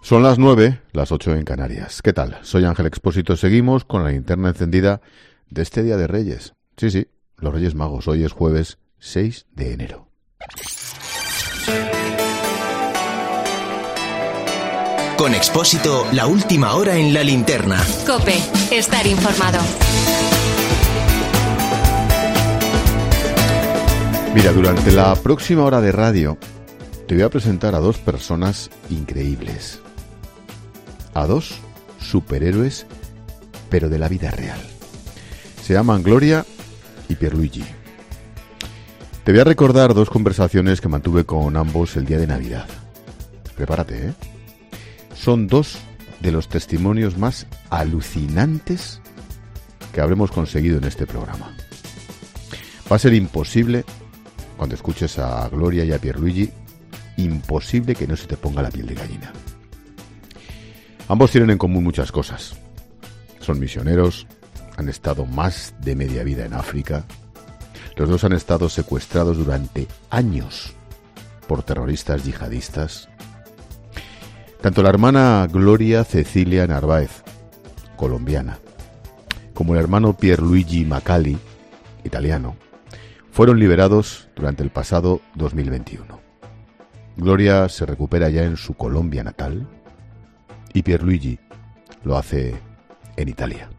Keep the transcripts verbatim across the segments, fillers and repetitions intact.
Son las nueve, las ocho en Canarias. ¿Qué tal? Soy Ángel Expósito. Seguimos con la linterna encendida de este Día de Reyes. Sí, sí, los Reyes Magos. Hoy es jueves seis de enero. Con Expósito, la última hora en la linterna. COPE, estar informado. Mira, durante la próxima hora de radio te voy a presentar a dos personas increíbles. A dos superhéroes, pero de la vida real. Se llaman Gloria y Pierluigi. Te voy a recordar dos conversaciones que mantuve con ambos el día de Navidad. Prepárate, ¿eh? Son dos de los testimonios más alucinantes que habremos conseguido en este programa. Va a ser imposible, cuando escuches a Gloria y a Pierluigi, imposible que no se te ponga la piel de gallina. Ambos tienen en común muchas cosas. Son misioneros, han estado más de media vida en África. Los dos han estado secuestrados durante años por terroristas yihadistas. Tanto la hermana Gloria Cecilia Narváez, colombiana, como el hermano Pierluigi Macalli, italiano, fueron liberados durante el pasado dos mil veintiuno. Gloria se recupera ya en su Colombia natal y Pierluigi lo hace en Italia.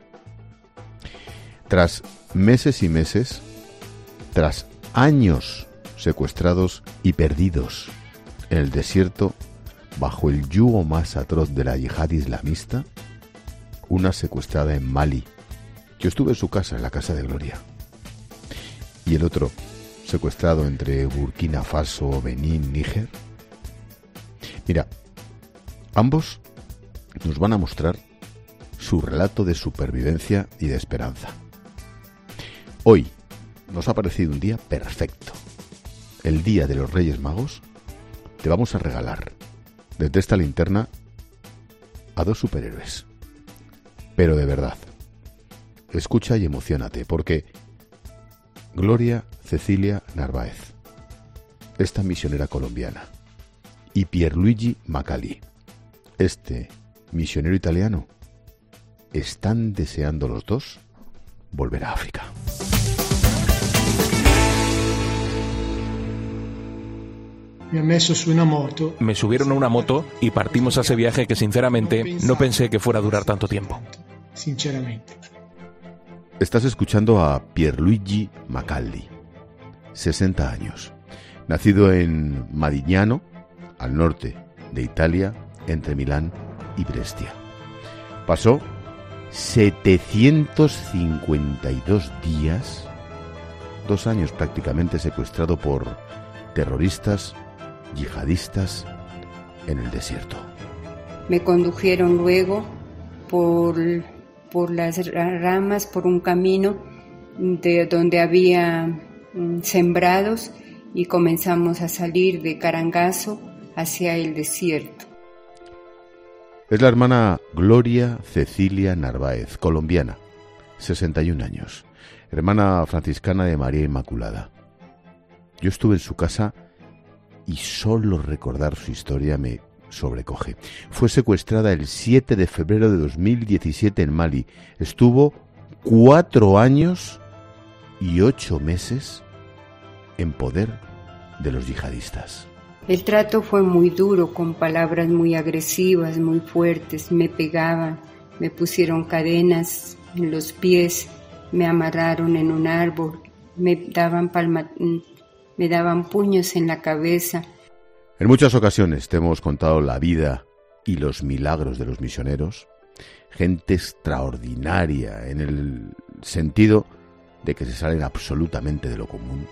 Tras meses y meses, tras años secuestrados y perdidos en el desierto bajo el yugo más atroz de la yihad islamista, una secuestrada en Mali. Yo estuve en su casa, en la casa de Gloria. Y el otro secuestrado entre Burkina Faso, Benín, Níger. Mira, ambos nos van a mostrar su relato de supervivencia y de esperanza. Hoy nos ha parecido un día perfecto. El día de los Reyes Magos. Te vamos a regalar desde esta linterna a dos superhéroes. Pero de verdad, escucha y emociónate, porque Gloria Cecilia Narváez, esta misionera colombiana, y Pierluigi Macalli, este misionero italiano, están deseando los dos volver a África. Me subieron a una moto y partimos a ese viaje que sinceramente no pensé que fuera a durar tanto tiempo. Sinceramente. Estás escuchando a Pierluigi Macalli, sesenta años, nacido en Madignano, al norte de Italia, entre Milán y Brescia. Pasó setecientos cincuenta y dos días, dos años prácticamente, secuestrado por terroristas yihadistas en el desierto. Me condujeron luego por, por las ramas, por un camino de donde había mm, sembrados, y comenzamos a salir de Carangazo hacia el desierto. Es la hermana Gloria Cecilia Narváez, colombiana, sesenta y un años, hermana franciscana de María Inmaculada. Yo estuve en su casa y solo recordar su historia me sobrecoge. Fue secuestrada el siete de febrero de dos mil diecisiete en Mali. Estuvo cuatro años y ocho meses en poder de los yihadistas. El trato fue muy duro, con palabras muy agresivas, muy fuertes. Me pegaban, me pusieron cadenas en los pies, me amarraron en un árbol, me daban palma, me daban puños en la cabeza. En muchas ocasiones te hemos contado la vida y los milagros de los misioneros, gente extraordinaria en el sentido de que se salen absolutamente de lo común.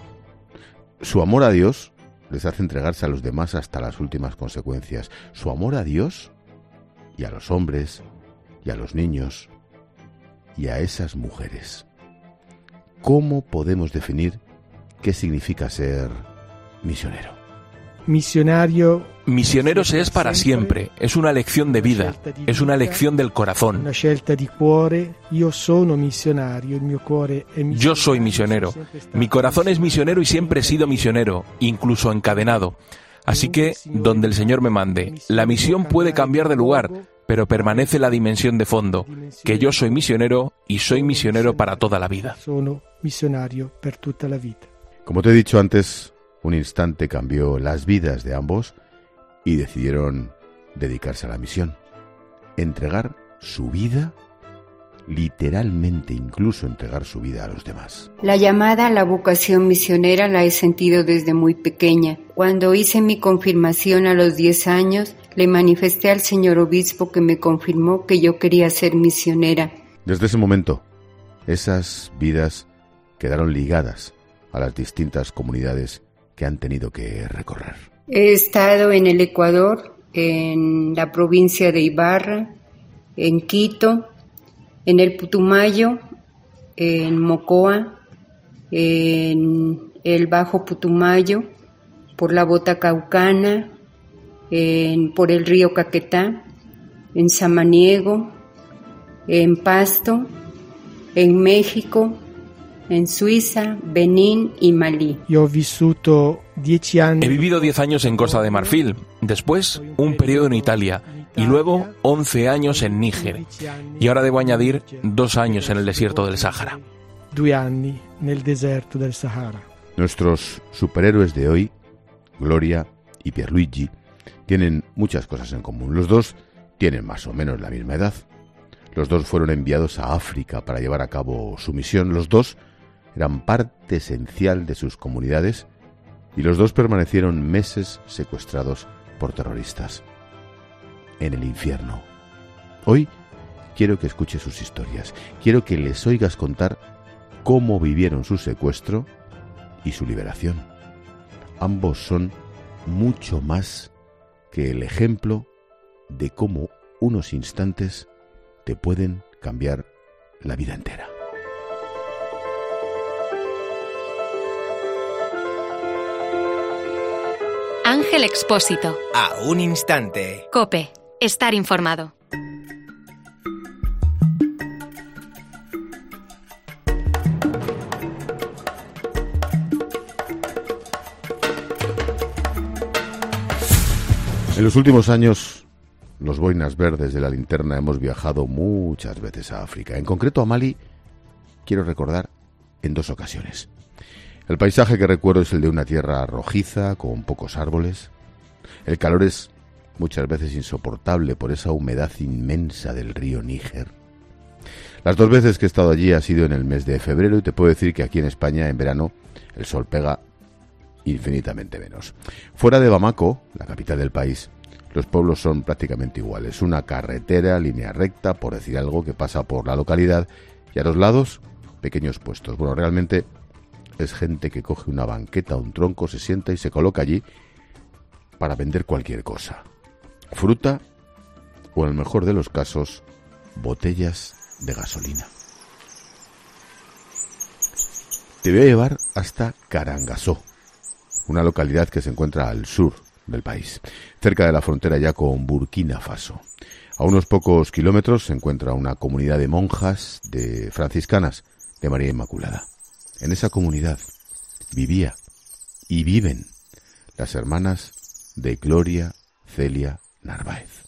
Su amor a Dios les hace entregarse a los demás hasta las últimas consecuencias. Su amor a Dios y a los hombres y a los niños y a esas mujeres. ¿Cómo podemos definir qué significa ser misionero? Misionario. Misionero se es para siempre, es una lección de vida, es una lección del corazón. Una scelta di cuore. Io sono misionario, il mio cuore è misionario. Yo soy misionero, mi corazón es misionero y siempre he sido misionero, incluso encadenado. Así que, donde el Señor me mande, la misión puede cambiar de lugar, pero permanece la dimensión de fondo, que yo soy misionero y soy misionero para toda la vida. Sono misionario per tutta la vita. Como te he dicho antes, un instante cambió las vidas de ambos y decidieron dedicarse a la misión, entregar su vida, literalmente incluso entregar su vida a los demás. La llamada a la vocación misionera la he sentido desde muy pequeña. Cuando hice mi confirmación a los diez años, le manifesté al señor obispo que me confirmó que yo quería ser misionera. Desde ese momento, esas vidas quedaron ligadas a las distintas comunidades que han tenido que recorrer. He estado en el Ecuador, en la provincia de Ibarra, en Quito, en el Putumayo, en Mocoa, en el Bajo Putumayo, por la Bota Caucana, en, por el río Caquetá, en Samaniego, en Pasto, en México, en Suiza, Benín y Malí. Yo he vissuto dieci anni. He vivido diez años en Costa de Marfil, después un periodo en Italia y luego once años en Níger. Y ahora debo añadir dos años en el desierto del Sáhara. Due anni nel deserto del Sahara. Nuestros superhéroes de hoy, Gloria y Pierluigi, tienen muchas cosas en común. Los dos tienen más o menos la misma edad. Los dos fueron enviados a África para llevar a cabo su misión. Los dos eran parte esencial de sus comunidades y los dos permanecieron meses secuestrados por terroristas en el infierno. Hoy quiero que escuches sus historias. Quiero que les oigas contar cómo vivieron su secuestro y su liberación. Ambos son mucho más que el ejemplo de cómo unos instantes te pueden cambiar la vida entera. Ángel Expósito. A un instante. COPE. Estar informado. En los últimos años, los boinas verdes de la linterna hemos viajado muchas veces a África. En concreto a Mali, quiero recordar en dos ocasiones. El paisaje que recuerdo es el de una tierra rojiza, con pocos árboles. El calor es muchas veces insoportable por esa humedad inmensa del río Níger. Las dos veces que he estado allí ha sido en el mes de febrero y te puedo decir que aquí en España, en verano, el sol pega infinitamente menos. Fuera de Bamako, la capital del país, los pueblos son prácticamente iguales. Una carretera, línea recta, por decir algo, que pasa por la localidad y a los lados, pequeños puestos. Bueno, realmente es gente que coge una banqueta, un tronco, se sienta y se coloca allí para vender cualquier cosa. Fruta o, en el mejor de los casos, botellas de gasolina. Te voy a llevar hasta Karangasó, una localidad que se encuentra al sur del país, cerca de la frontera ya con Burkina Faso. A unos pocos kilómetros se encuentra una comunidad de monjas de franciscanas de María Inmaculada. En esa comunidad vivía y viven las hermanas de Gloria Celia Narváez.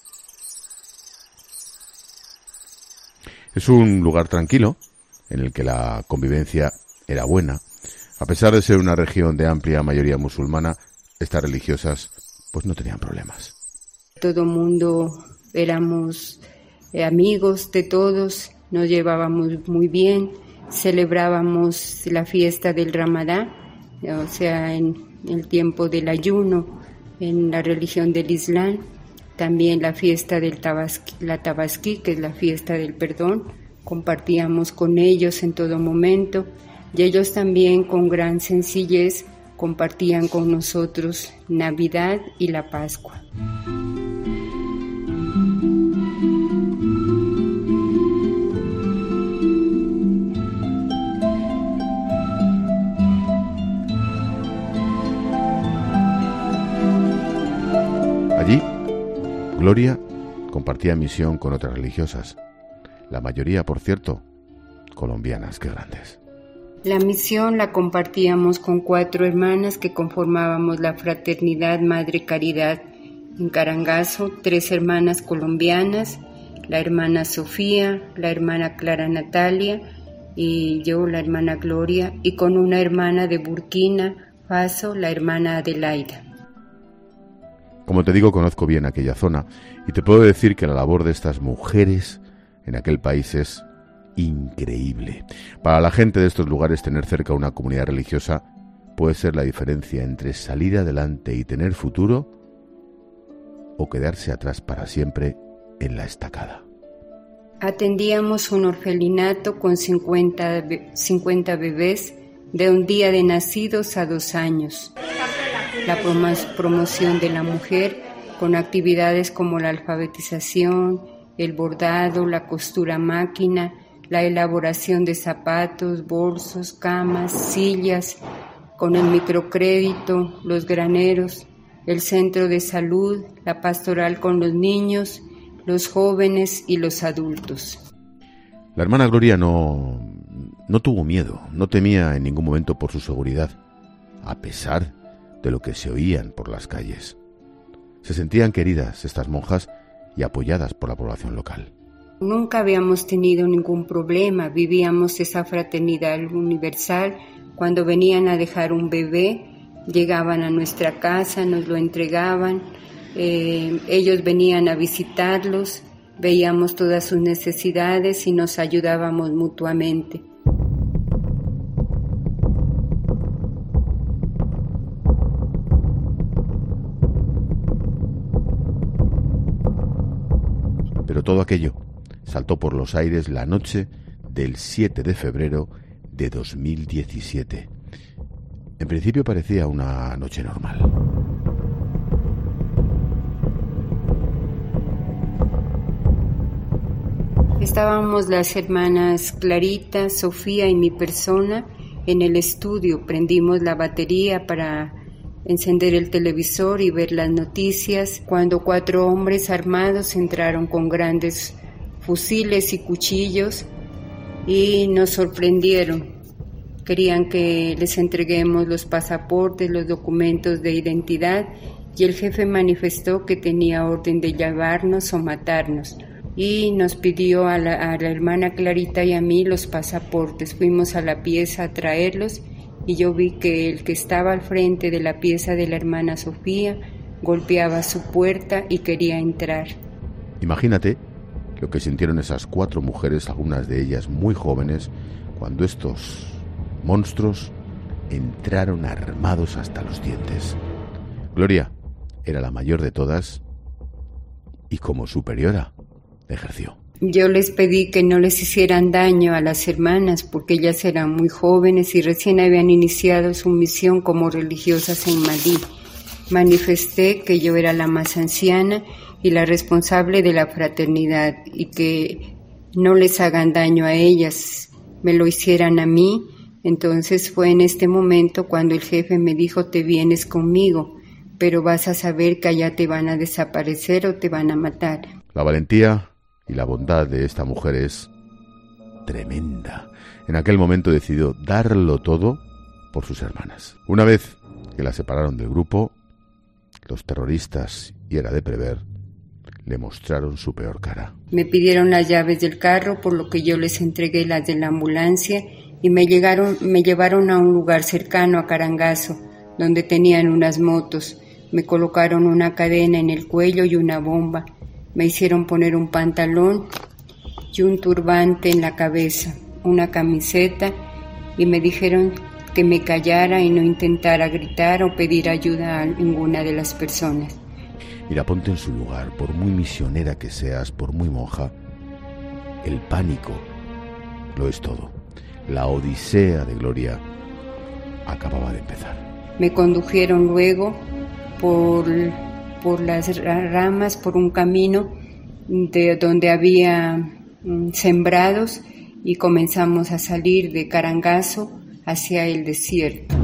Es un lugar tranquilo en el que la convivencia era buena. A pesar de ser una región de amplia mayoría musulmana, estas religiosas pues no tenían problemas. Todo mundo éramos eh, amigos de todos, nos llevábamos muy bien, celebrábamos la fiesta del Ramadán, o sea, en el tiempo del ayuno, en la religión del Islam, también la fiesta del Tabasquí, la Tabasquí, que es la fiesta del perdón, compartíamos con ellos en todo momento, y ellos también con gran sencillez compartían con nosotros Navidad y la Pascua. Allí, Gloria compartía misión con otras religiosas, la mayoría, por cierto, colombianas. Qué grandes. La misión la compartíamos con cuatro hermanas que conformábamos la Fraternidad Madre Caridad en Carangazo, tres hermanas colombianas, la hermana Sofía, la hermana Clara Natalia y yo, la hermana Gloria, y con una hermana de Burkina Faso, la hermana Adelaida. Como te digo, conozco bien aquella zona y te puedo decir que la labor de estas mujeres en aquel país es increíble. Para la gente de estos lugares, tener cerca una comunidad religiosa puede ser la diferencia entre salir adelante y tener futuro o quedarse atrás para siempre en la estacada. Atendíamos un orfelinato con cincuenta, cincuenta bebés de un día de nacidos a dos años. La promoción de la mujer con actividades como la alfabetización, el bordado, la costura a máquina, la elaboración de zapatos, bolsos, camas, sillas, con el microcrédito, los graneros, el centro de salud, la pastoral con los niños, los jóvenes y los adultos. La hermana Gloria no, no tuvo miedo, no temía en ningún momento por su seguridad, a pesar de lo que se oían por las calles. Se sentían queridas estas monjas y apoyadas por la población local. Nunca habíamos tenido ningún problema, vivíamos esa fraternidad universal. Cuando venían a dejar un bebé, llegaban a nuestra casa, nos lo entregaban, eh, ellos venían a visitarlos, veíamos todas sus necesidades y nos ayudábamos mutuamente. Pero todo aquello saltó por los aires la noche del siete de febrero de dos mil diecisiete. En principio parecía una noche normal. Estábamos las hermanas Clarita, Sofía y mi persona en el estudio. Prendimos la batería para encender el televisor y ver las noticias, cuando cuatro hombres armados entraron con grandes fusiles y cuchillos y nos sorprendieron. Querían que les entreguemos los pasaportes, los documentos de identidad, y el jefe manifestó que tenía orden de llevarnos o matarnos. Y nos pidió a la, a la hermana Clarita y a mí los pasaportes. Fuimos a la pieza a traerlos y yo vi que el que estaba al frente de la pieza de la hermana Sofía golpeaba su puerta y quería entrar. Imagínate lo que sintieron esas cuatro mujeres, algunas de ellas muy jóvenes, cuando estos monstruos entraron armados hasta los dientes. Gloria era la mayor de todas y como superiora ejerció. Yo les pedí que no les hicieran daño a las hermanas porque ellas eran muy jóvenes y recién habían iniciado su misión como religiosas en Madrid. Manifesté que yo era la más anciana y la responsable de la fraternidad y que no les hagan daño a ellas, me lo hicieran a mí. Entonces fue en este momento cuando el jefe me dijo: te vienes conmigo, pero vas a saber que allá te van a desaparecer o te van a matar. La valentía y la bondad de esta mujer es tremenda. En aquel momento decidió darlo todo por sus hermanas. Una vez que la separaron del grupo, los terroristas, y era de prever, le mostraron su peor cara. Me pidieron las llaves del carro, por lo que yo les entregué las de la ambulancia y me, llegaron, me llevaron a un lugar cercano a Carangazo, donde tenían unas motos. Me colocaron una cadena en el cuello y una bomba. Me hicieron poner un pantalón y un turbante en la cabeza, una camiseta, y me dijeron que me callara y no intentara gritar o pedir ayuda a ninguna de las personas. Mira, ponte en su lugar, por muy misionera que seas, por muy monja, el pánico lo es todo. La odisea de Gloria acababa de empezar. Me condujeron luego por, por las ramas, por un camino de donde había mm, sembrados, y comenzamos a salir de Carangazo hacia el desierto.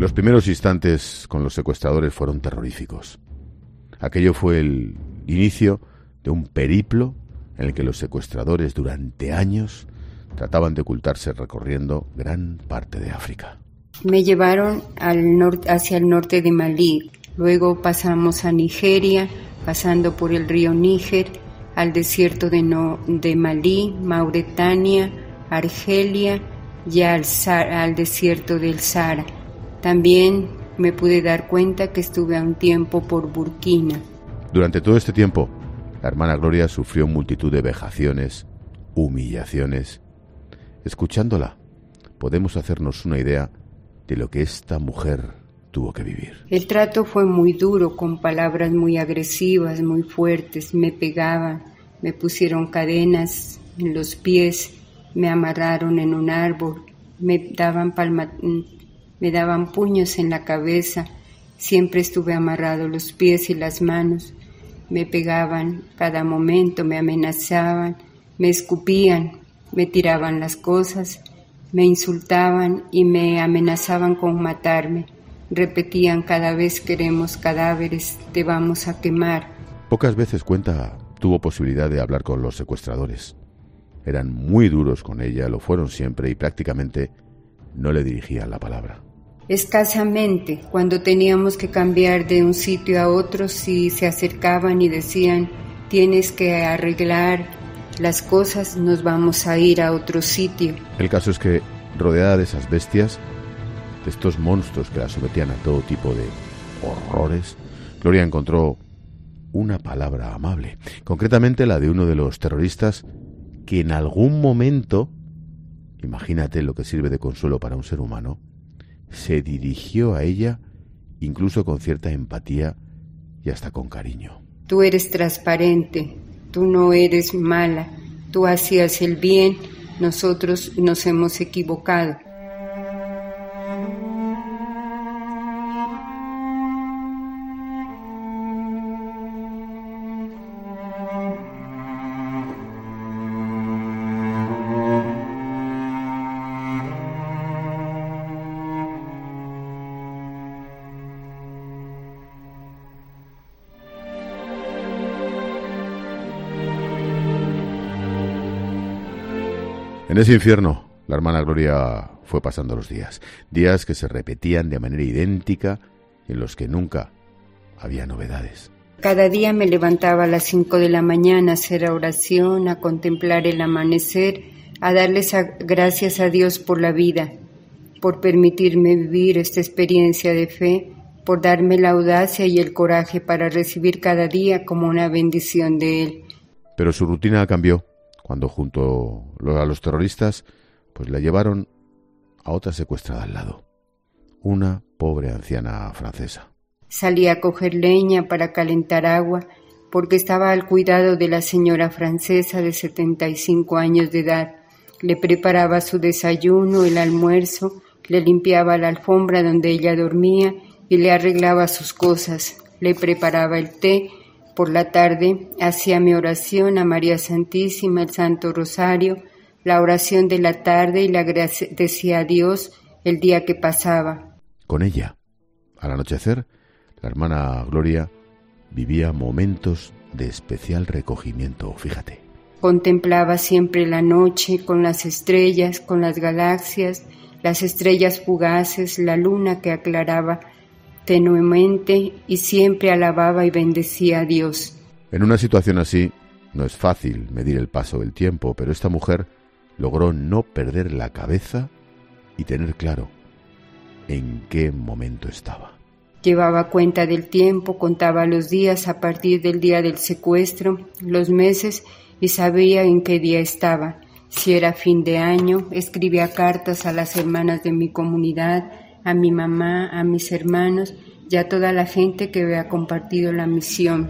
Los primeros instantes con los secuestradores fueron terroríficos. Aquello fue el inicio de un periplo en el que los secuestradores durante años trataban de ocultarse recorriendo gran parte de África. Me llevaron al norte, hacia el norte de Malí, luego pasamos a Nigeria, pasando por el río Níger, al desierto de, no, de Malí, Mauritania, Argelia y al, al desierto del Sahara. También me pude dar cuenta que estuve a un tiempo por Burkina. Durante todo este tiempo, la hermana Gloria sufrió multitud de vejaciones, humillaciones. Escuchándola, podemos hacernos una idea de lo que esta mujer tuvo que vivir. El trato fue muy duro, con palabras muy agresivas, muy fuertes. Me pegaban, me pusieron cadenas en los pies, me amarraron en un árbol, me daban palma, me daban puños en la cabeza. Siempre estuve amarrado los pies y las manos. Me pegaban cada momento, me amenazaban, me escupían, me tiraban las cosas, me insultaban y me amenazaban con matarme. Repetían cada vez: queremos cadáveres, te vamos a quemar. Pocas veces Cuenta tuvo posibilidad de hablar con los secuestradores. Eran muy duros con ella, lo fueron siempre y prácticamente no le dirigían la palabra. Escasamente, cuando teníamos que cambiar de un sitio a otro, si se acercaban y decían: tienes que arreglar las cosas, nos vamos a ir a otro sitio. El caso es que, rodeada de esas bestias, de estos monstruos que la sometían a todo tipo de horrores, Gloria encontró una palabra amable, concretamente la de uno de los terroristas que en algún momento, imagínate lo que sirve de consuelo para un ser humano, se dirigió a ella incluso con cierta empatía y hasta con cariño. Tú eres transparente, tú no eres mala, tú hacías el bien, nosotros nos hemos equivocado. En ese infierno, la hermana Gloria fue pasando los días, días que se repetían de manera idéntica y en los que nunca había novedades. Cada día me levantaba a las cinco de la mañana a hacer oración, a contemplar el amanecer, a darles a, gracias a Dios por la vida, por permitirme vivir esta experiencia de fe, por darme la audacia y el coraje para recibir cada día como una bendición de Él. Pero su rutina cambió cuando junto a los terroristas pues la llevaron a otra secuestrada al lado, una pobre anciana francesa. Salí a coger leña para calentar agua porque estaba al cuidado de la señora francesa de setenta y cinco años de edad. Le preparaba su desayuno, el almuerzo, le limpiaba la alfombra donde ella dormía y le arreglaba sus cosas, le preparaba el té. Por la tarde hacía mi oración a María Santísima, el Santo Rosario, la oración de la tarde y le agradecía a Dios el día que pasaba. Con ella, al anochecer, la hermana Gloria vivía momentos de especial recogimiento, fíjate. Contemplaba siempre la noche con las estrellas, con las galaxias, las estrellas fugaces, la luna que aclaraba tenuemente y siempre alababa y bendecía a Dios. En una situación así no es fácil medir el paso del tiempo, pero esta mujer logró no perder la cabeza y tener claro en qué momento estaba. Llevaba cuenta del tiempo, contaba los días a partir del día del secuestro, los meses y sabía en qué día estaba. Si era fin de año, escribía cartas a las hermanas de mi comunidad, a mi mamá, a mis hermanos y a toda la gente que había compartido la misión.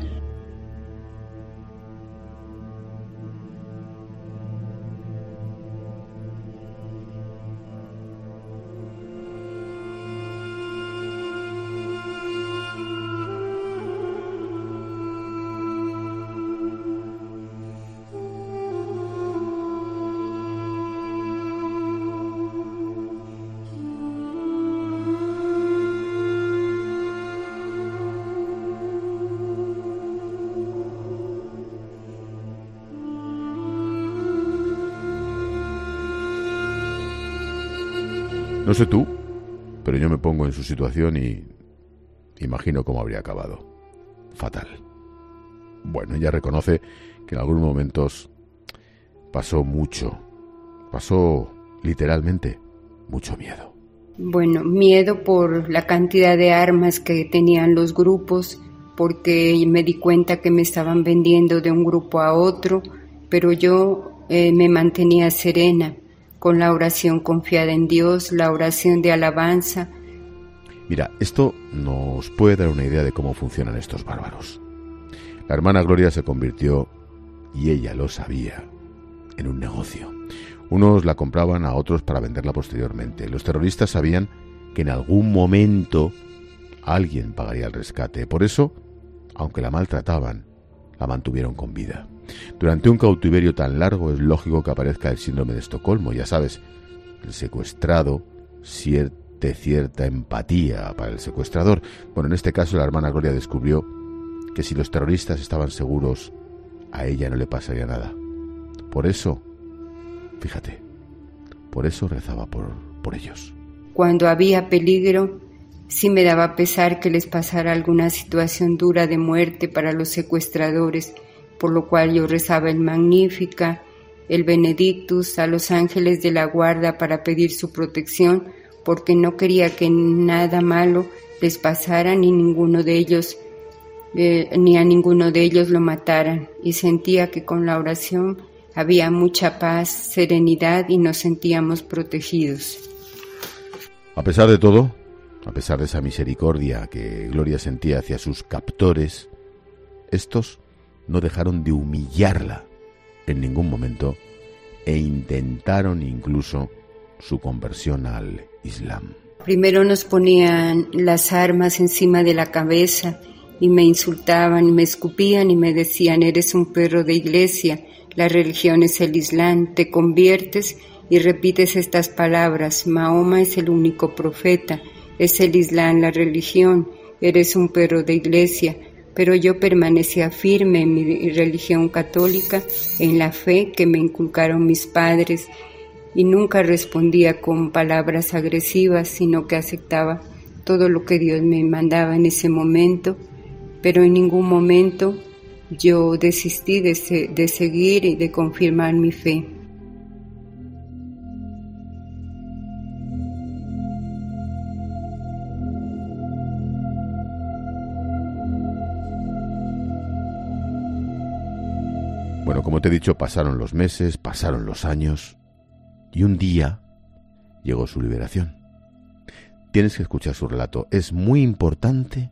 No sé tú, pero yo me pongo en su situación y imagino cómo habría acabado. Fatal. Bueno, ella reconoce que en algunos momentos pasó mucho, pasó literalmente mucho miedo. Bueno, miedo por la cantidad de armas que tenían los grupos, porque me di cuenta que me estaban vendiendo de un grupo a otro, pero yo eh, me mantenía serena, con la oración confiada en Dios, la oración de alabanza. Mira, esto nos puede dar una idea de cómo funcionan estos bárbaros. La hermana Gloria se convirtió, y ella lo sabía, en un negocio. Unos la compraban a otros para venderla posteriormente. Los terroristas sabían que en algún momento alguien pagaría el rescate. Por eso, aunque la maltrataban, la mantuvieron con vida. Durante un cautiverio tan largo es lógico que aparezca el síndrome de Estocolmo. Ya sabes, el secuestrado siente cierta empatía para el secuestrador. Bueno, en este caso la hermana Gloria descubrió que si los terroristas estaban seguros, a ella no le pasaría nada. Por eso, fíjate, por eso rezaba por, por ellos. Cuando había peligro, sí me daba pesar que les pasara alguna situación dura de muerte para los secuestradores, por lo cual yo rezaba el Magnífica, el Benedictus, a los ángeles de la guarda para pedir su protección, porque no quería que nada malo les pasara ni ninguno de ellos eh, ni a ninguno de ellos lo mataran, y sentía que con la oración había mucha paz, serenidad y nos sentíamos protegidos. A pesar de todo, a pesar de esa misericordia que Gloria sentía hacia sus captores, estos no dejaron de humillarla en ningún momento e intentaron incluso su conversión al Islam. Primero nos ponían las armas encima de la cabeza y me insultaban, y me escupían y me decían: eres un perro de iglesia, la religión es el Islam, te conviertes y repites estas palabras: Mahoma es el único profeta, es el Islam la religión, eres un perro de iglesia. Pero yo permanecía firme en mi religión católica, en la fe que me inculcaron mis padres, y nunca respondía con palabras agresivas, sino que aceptaba todo lo que Dios me mandaba en ese momento, pero en ningún momento yo desistí de, se- de seguir y de confirmar mi fe. Bueno, como te he dicho, pasaron los meses, pasaron los años, y un día llegó su liberación. Tienes que escuchar su relato. Es muy importante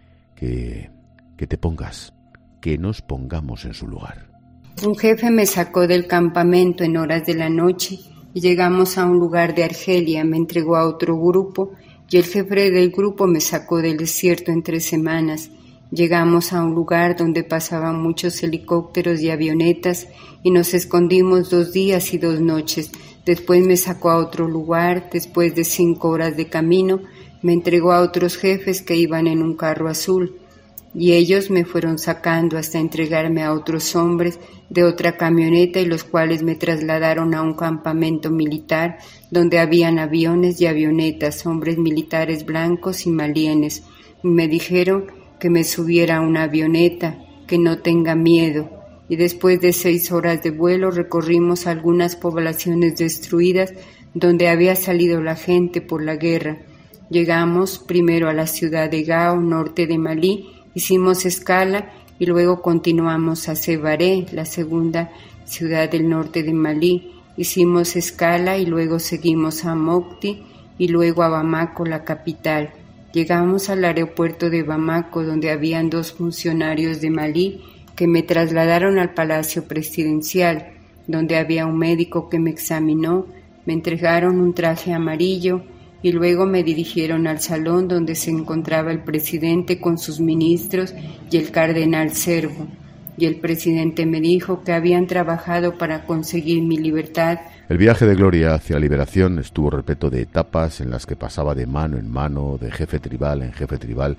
que, que te pongas, que nos pongamos en su lugar. Un jefe me sacó del campamento en horas de la noche y llegamos a un lugar de Argelia, me entregó a otro grupo y el jefe del grupo me sacó del desierto en tres semanas. Llegamos a un lugar donde pasaban muchos helicópteros y avionetas y nos escondimos dos días y dos noches. Después me sacó a otro lugar, después de cinco horas de camino, me entregó a otros jefes que iban en un carro azul y ellos me fueron sacando hasta entregarme a otros hombres de otra camioneta y los cuales me trasladaron a un campamento militar donde habían aviones y avionetas, hombres militares blancos y malienes. Me dijeron que me subiera a una avioneta, que no tenga miedo, y después de seis horas de vuelo recorrimos algunas poblaciones destruidas donde había salido la gente por la guerra. Llegamos primero a la ciudad de Gao, norte de Malí, hicimos escala y luego continuamos a Sebaré, la segunda ciudad del norte de Malí. Hicimos escala y luego seguimos a Mopti y luego a Bamako, la capital. Llegamos al aeropuerto de Bamako, donde habían dos funcionarios de Malí que me trasladaron al Palacio Presidencial, donde había un médico que me examinó, me entregaron un traje amarillo y luego me dirigieron al salón donde se encontraba el presidente con sus ministros y el cardenal Servo. Y el presidente me dijo que habían trabajado para conseguir mi libertad. El viaje de Gloria hacia la liberación estuvo repleto de etapas en las que pasaba de mano en mano, de jefe tribal en jefe tribal,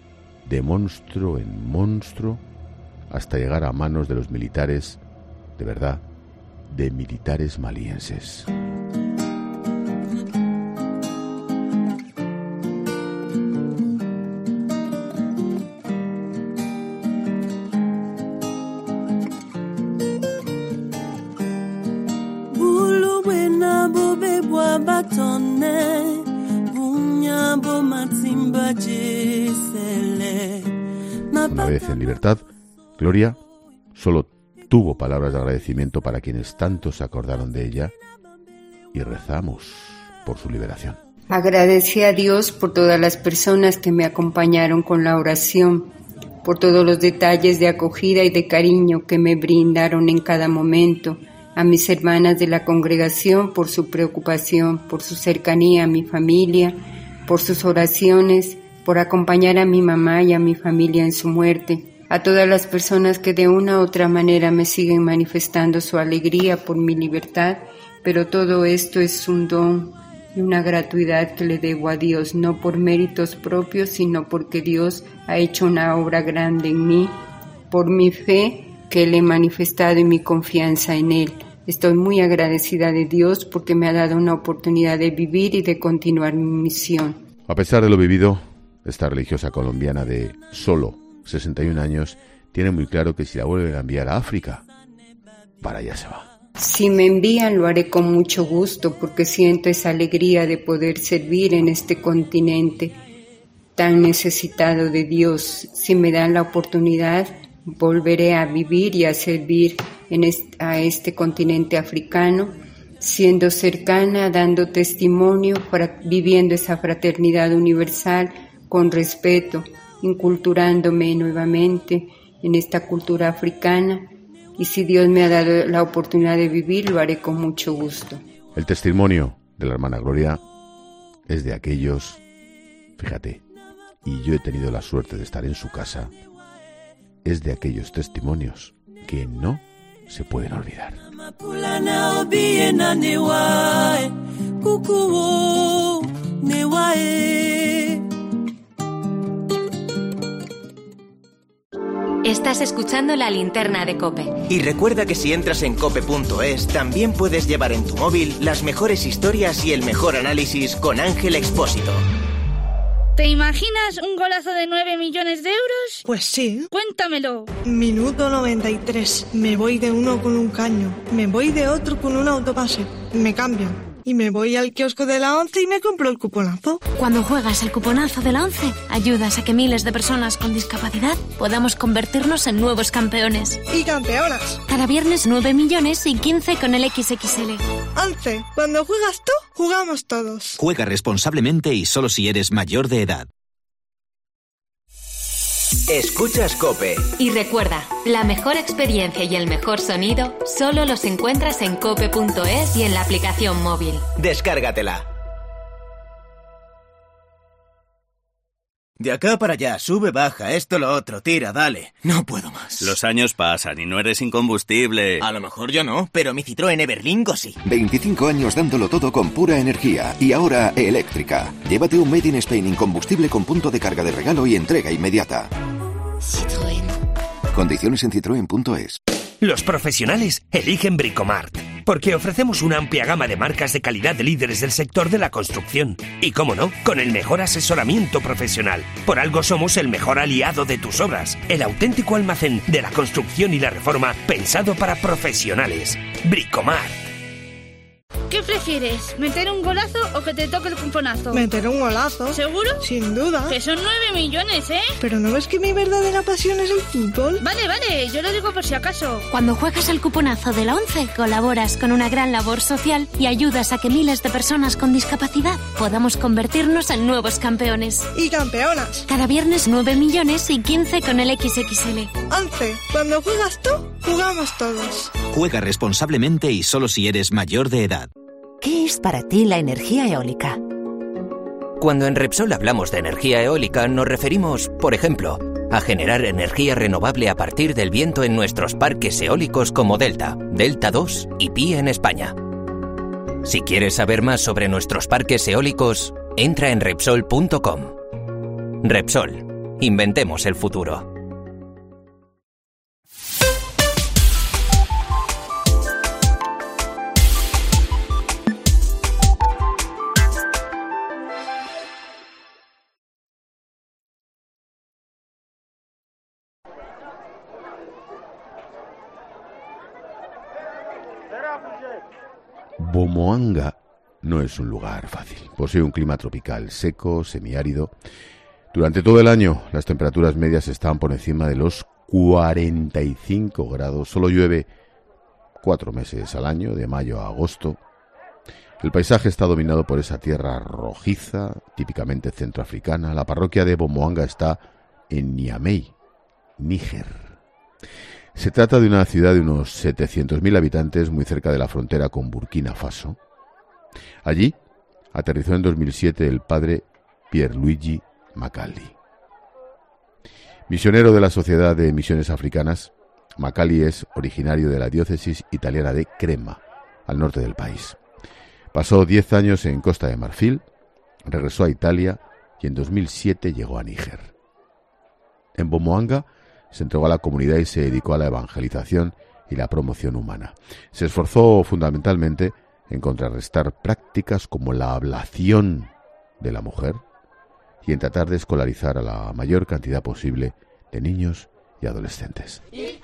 de monstruo en monstruo, hasta llegar a manos de los militares, de verdad, de militares malienses. Una vez en libertad, Gloria solo tuvo palabras de agradecimiento para quienes tanto se acordaron de ella y rezamos por su liberación. Agradecí a Dios por todas las personas que me acompañaron con la oración, por todos los detalles de acogida y de cariño que me brindaron en cada momento, a mis hermanas de la congregación por su preocupación, por su cercanía a mi familia, por sus oraciones, por acompañar a mi mamá y a mi familia en su muerte, a todas las personas que de una u otra manera me siguen manifestando su alegría por mi libertad, pero todo esto es un don y una gratuidad que le debo a Dios, no por méritos propios, sino porque Dios ha hecho una obra grande en mí, por mi fe que Él he manifestado y mi confianza en Él. Estoy muy agradecida de Dios porque me ha dado una oportunidad de vivir y de continuar mi misión. A pesar de lo vivido, esta religiosa colombiana de solo sesenta y un años tiene muy claro que si la vuelven a enviar a África, para allá se va. Si me envían lo haré con mucho gusto porque siento esa alegría de poder servir en este continente tan necesitado de Dios. Si me dan la oportunidad, volveré a vivir y a servir en este, a este continente africano, siendo cercana, dando testimonio, para, viviendo esa fraternidad universal con respeto, inculturándome nuevamente en esta cultura africana. Y si Dios me ha dado la oportunidad de vivir, lo haré con mucho gusto. El testimonio de la hermana Gloria es de aquellos, fíjate, y yo he tenido la suerte de estar en su casa, es de aquellos testimonios que no se pueden olvidar. Estás escuchando La Linterna de COPE. Y recuerda que si entras en cope punto es, también puedes llevar en tu móvil las mejores historias y el mejor análisis con Ángel Expósito. ¿Te imaginas un golazo de nueve millones de euros? Pues sí. Cuéntamelo. Minuto noventa y tres. Me voy de uno con un caño. Me voy de otro con un autopase. Me cambian. Y me voy al kiosco de la ONCE y me compro el cuponazo. Cuando juegas el cuponazo de la ONCE, ayudas a que miles de personas con discapacidad podamos convertirnos en nuevos campeones. Y campeonas. Cada viernes nueve millones y quince con el equis equis ele. ONCE, cuando juegas tú, jugamos todos. Juega responsablemente y solo si eres mayor de edad. Escuchas COPE. Y recuerda, la mejor experiencia y el mejor sonido solo los encuentras en cope punto es y en la aplicación móvil. Descárgatela. De acá para allá, sube, baja, esto, lo otro, tira, dale. No puedo más. Los años pasan y no eres incombustible. A lo mejor yo no, pero mi Citroën Everlingo sí. veinticinco años dándolo todo con pura energía y ahora eléctrica. Llévate un Made in Spain incombustible con punto de carga de regalo y entrega inmediata. Citroën. Condiciones en citroen punto es. Los profesionales eligen Bricomart, porque ofrecemos una amplia gama de marcas de calidad de líderes del sector de la construcción. Y cómo no, con el mejor asesoramiento profesional. Por algo somos el mejor aliado de tus obras. El auténtico almacén de la construcción y la reforma pensado para profesionales. Bricomart. ¿Qué prefieres? ¿Meter un golazo o que te toque el cuponazo? Meter un golazo. ¿Seguro? Sin duda. Que son nueve millones, ¿eh? ¿Pero no ves que mi verdadera pasión es el fútbol? Vale, vale, yo lo digo por si acaso. Cuando juegas al cuponazo de la ONCE, colaboras con una gran labor social y ayudas a que miles de personas con discapacidad podamos convertirnos en nuevos campeones. Y campeonas. Cada viernes nueve millones y quince con el equis equis ele. ONCE, cuando juegas tú, jugamos todos. Juega responsablemente y solo si eres mayor de edad. ¿Qué es para ti la energía eólica? Cuando en Repsol hablamos de energía eólica, nos referimos, por ejemplo, a generar energía renovable a partir del viento en nuestros parques eólicos como Delta, Delta dos y Pi en España. Si quieres saber más sobre nuestros parques eólicos, entra en Repsol punto com. Repsol, inventemos el futuro. Bomoanga no es un lugar fácil. Posee un clima tropical seco, semiárido. Durante todo el año las temperaturas medias están por encima de los cuarenta y cinco grados. Solo llueve cuatro meses al año, de mayo a agosto. El paisaje está dominado por esa tierra rojiza, típicamente centroafricana. La parroquia de Bomoanga está en Niamey, Níger. Se trata de una ciudad de unos setecientos mil habitantes, muy cerca de la frontera con Burkina Faso. Allí aterrizó en dos mil siete el padre Pierluigi Macali. Misionero de la Sociedad de Misiones Africanas, Macali es originario de la diócesis italiana de Crema, al norte del país. Pasó diez años en Costa de Marfil, regresó a Italia y en dos mil siete llegó a Níger. En Bomoanga se entregó a la comunidad y se dedicó a la evangelización y la promoción humana. Se esforzó fundamentalmente en contrarrestar prácticas como la ablación de la mujer y en tratar de escolarizar a la mayor cantidad posible de niños y adolescentes.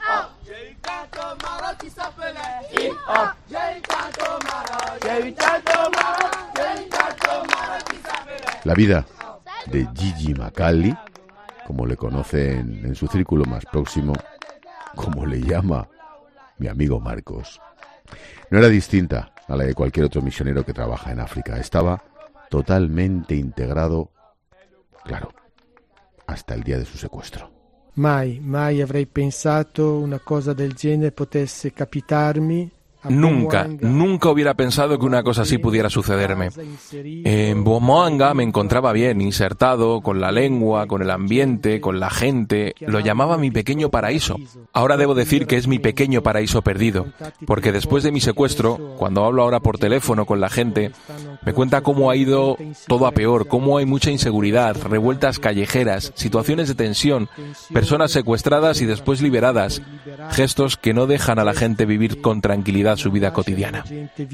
La vida de Gigi Macali, como le conocen en su círculo más próximo, como le llama mi amigo Marcos, no era distinta a la de cualquier otro misionero que trabaja en África. Estaba totalmente integrado, claro, hasta el día de su secuestro. Mai, mai avrei pensato una cosa del genere potesse capitarmi. Nunca, nunca hubiera pensado que una cosa así pudiera sucederme. En Bomoanga me encontraba bien, insertado, con la lengua, con el ambiente, con la gente. Lo llamaba mi pequeño paraíso. Ahora debo decir que es mi pequeño paraíso perdido, porque después de mi secuestro, cuando hablo ahora por teléfono con la gente, me cuenta cómo ha ido todo a peor, cómo hay mucha inseguridad, revueltas callejeras, situaciones de tensión, personas secuestradas y después liberadas, gestos que no dejan a la gente vivir con tranquilidad su vida cotidiana.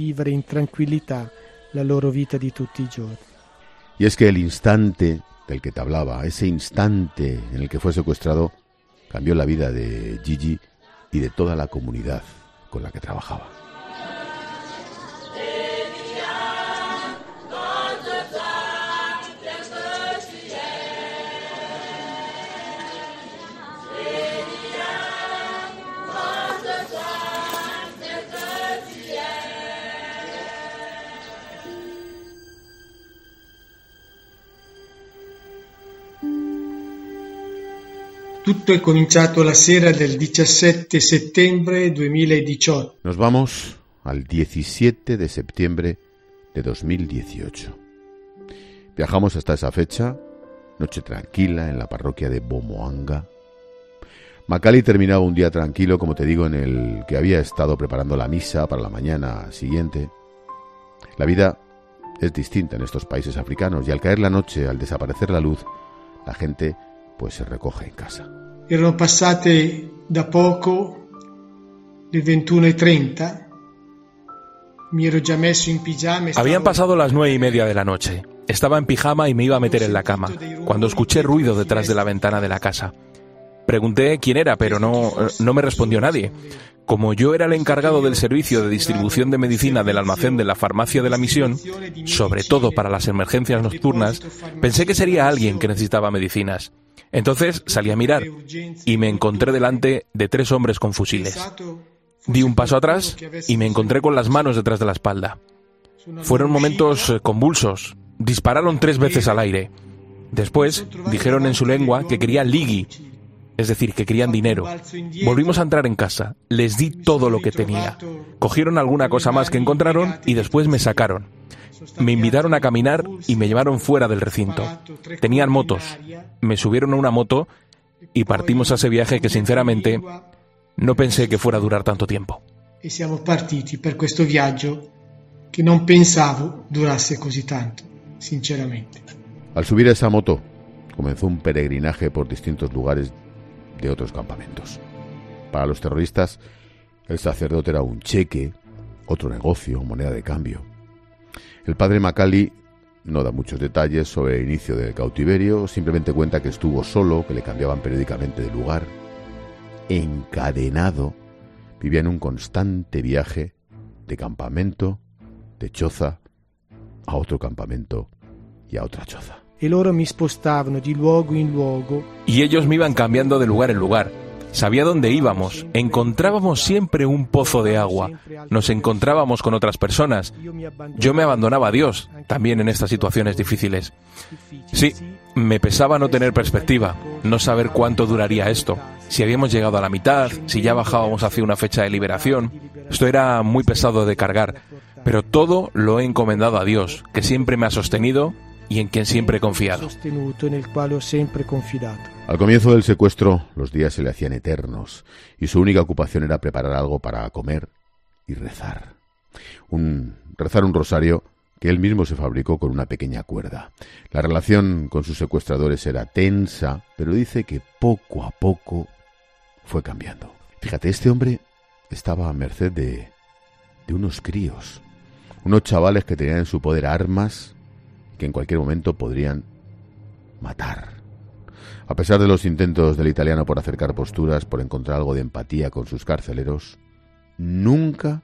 Y es que el instante del que te hablaba, ese instante en el que fue secuestrado, cambió la vida de Gigi y de toda la comunidad con la que trabajaba. Tutto è cominciato la sera del diciassette settembre duemiladiciotto. Nos vamos al diecisiete de septiembre de dos mil dieciocho. Viajamos hasta esa fecha, noche tranquila en la parroquia de Bomoanga. Macali terminaba un día tranquilo, como te digo, en el que había estado preparando la misa para la mañana siguiente. La vida es distinta en estos países africanos y al caer la noche, al desaparecer la luz, la gente pues se recoge en casa. Erano passate da poco le veintiuno y treinta. Mi ero già messo in pijama. Habían pasado las nueve y media de la noche. Estaba en pijama y me iba a meter en la cama, cuando escuché ruido detrás de la ventana de la casa. Pregunté quién era, pero no, no me respondió nadie. Como yo era el encargado del servicio de distribución de medicina del almacén de la farmacia de la misión, sobre todo para las emergencias nocturnas, pensé que sería alguien que necesitaba medicinas. Entonces salí a mirar y me encontré delante de tres hombres con fusiles. Di un paso atrás y me encontré con las manos detrás de la espalda. Fueron momentos convulsos. Dispararon tres veces al aire. Después dijeron en su lengua que querían ligi, es decir, que querían dinero. Volvimos a entrar en casa. Les di todo lo que tenía. Cogieron alguna cosa más que encontraron y después me sacaron. Me invitaron a caminar y me llevaron fuera del recinto. Tenían motos. Me subieron a una moto y partimos a ese viaje que, sinceramente, no pensé que fuera a durar tanto tiempo. E siamo partiti per questo viaggio che non pensavo durasse così tanto, sinceramente. Al subir a esa moto, comenzó un peregrinaje por distintos lugares de otros campamentos. Para los terroristas, el sacerdote era un cheque, otro negocio, moneda de cambio. El padre Macali no da muchos detalles sobre el inicio del cautiverio, simplemente cuenta que estuvo solo, que le cambiaban periódicamente de lugar. Encadenado, vivía en un constante viaje de campamento, de choza a otro campamento y a otra choza. E loro mi spostavano di luogo in luogo. Y ellos me iban cambiando de lugar en lugar. Sabía dónde íbamos, encontrábamos siempre un pozo de agua, nos encontrábamos con otras personas. Yo me abandonaba a Dios, también en estas situaciones difíciles. Sí, me pesaba no tener perspectiva, no saber cuánto duraría esto, si habíamos llegado a la mitad, si ya bajábamos hacia una fecha de liberación. Esto era muy pesado de cargar, pero todo lo he encomendado a Dios, que siempre me ha sostenido y en quien siempre he confiado. Al comienzo del secuestro, los días se le hacían eternos y su única ocupación era preparar algo para comer y rezar. Un, rezar un rosario que él mismo se fabricó con una pequeña cuerda. La relación con sus secuestradores era tensa, pero dice que poco a poco fue cambiando. Fíjate, este hombre estaba a merced de, de unos críos, unos chavales que tenían en su poder armas que en cualquier momento podrían matar. A pesar de los intentos del italiano por acercar posturas, por encontrar algo de empatía con sus carceleros, nunca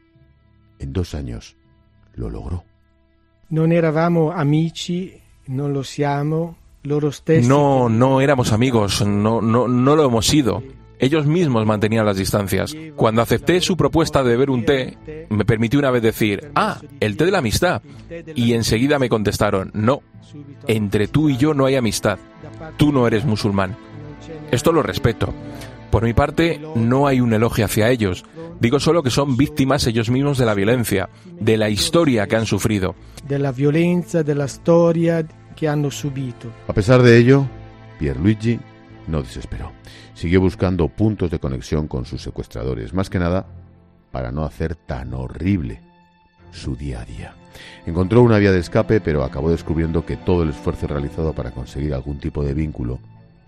en dos años lo logró. Non eravamo amici, non lo siamo, loro stessi. No, no éramos amigos, no, no, no lo hemos sido. Ellos mismos mantenían las distancias. Cuando acepté su propuesta de beber un té, me permití una vez decir, ah, el té de la amistad. Y enseguida me contestaron, no, entre tú y yo no hay amistad. Tú no eres musulmán. Esto lo respeto. Por mi parte, no hay un elogio hacia ellos. Digo solo que son víctimas ellos mismos de la violencia, de la historia que han sufrido. De la violencia, de la historia que han subido. A pesar de ello, Pierluigi no desesperó. Siguió buscando puntos de conexión con sus secuestradores, más que nada para no hacer tan horrible su día a día. Encontró una vía de escape, pero acabó descubriendo que todo el esfuerzo realizado para conseguir algún tipo de vínculo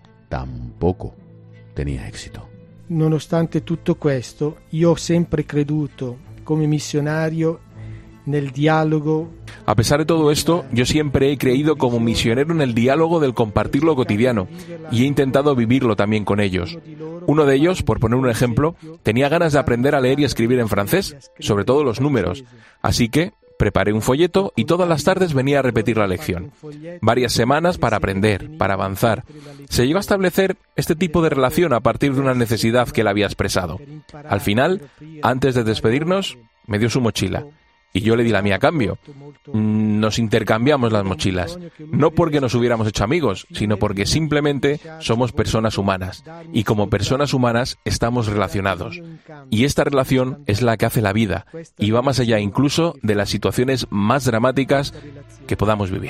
tampoco tenía éxito. Nonostante tutto questo, io ho sempre creduto come missionario nel diálogo. A pesar de todo esto, yo siempre he creído como misionero en el diálogo del compartir lo cotidiano y he intentado vivirlo también con ellos. Uno de ellos, por poner un ejemplo, tenía ganas de aprender a leer y escribir en francés, sobre todo los números. Así que preparé un folleto y todas las tardes venía a repetir la lección. Varias semanas para aprender, para avanzar. Se llegó a establecer este tipo de relación a partir de una necesidad que él había expresado. Al final, antes de despedirnos, me dio su mochila. Y yo le di la mía a cambio. Nos intercambiamos las mochilas. No porque nos hubiéramos hecho amigos, sino porque simplemente somos personas humanas. Y como personas humanas estamos relacionados. Y esta relación es la que hace la vida. Y va más allá incluso de las situaciones más dramáticas que podamos vivir.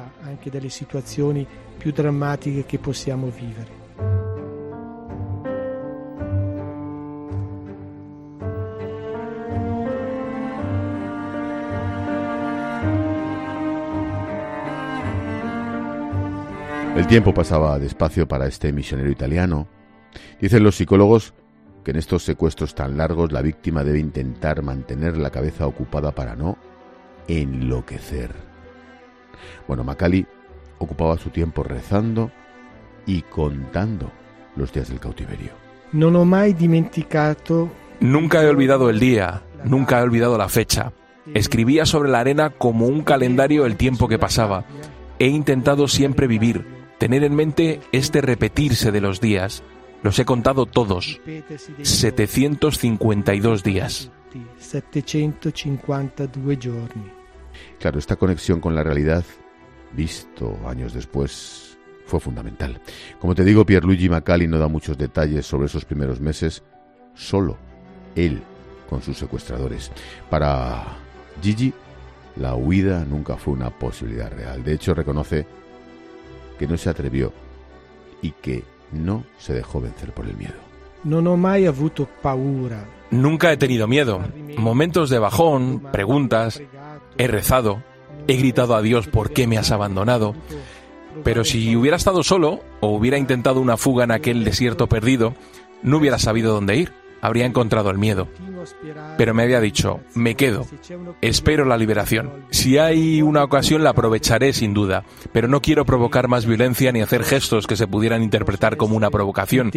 El tiempo pasaba despacio para este misionero italiano. Dicen los psicólogos que en estos secuestros tan largos la víctima debe intentar mantener la cabeza ocupada para no enloquecer. Bueno, Macali ocupaba su tiempo rezando y contando los días del cautiverio. Non ho mai dimenticato. Nunca he olvidado el día, nunca he olvidado la fecha. Escribía sobre la arena como un calendario el tiempo que pasaba. He intentado siempre vivir, tener en mente este repetirse de los días. Los he contado todos. setecientos cincuenta y dos días. setecientocinquantadue giorni. Claro, esta conexión con la realidad, visto años después, fue fundamental. Como te digo, Pierluigi Macali no da muchos detalles sobre esos primeros meses, solo él con sus secuestradores. Para Gigi, la huida nunca fue una posibilidad real. De hecho, reconoce que no se atrevió y que no se dejó vencer por el miedo. Non ho mai avuto paura. Nunca he tenido miedo. Momentos de bajón, preguntas, he rezado, he gritado a Dios ¿por qué me has abandonado? Pero si hubiera estado solo o hubiera intentado una fuga en aquel desierto perdido, no hubiera sabido dónde ir. Habría encontrado el miedo. Pero me había dicho, me quedo, espero la liberación. Si hay una ocasión la aprovecharé sin duda, pero no quiero provocar más violencia ni hacer gestos que se pudieran interpretar como una provocación.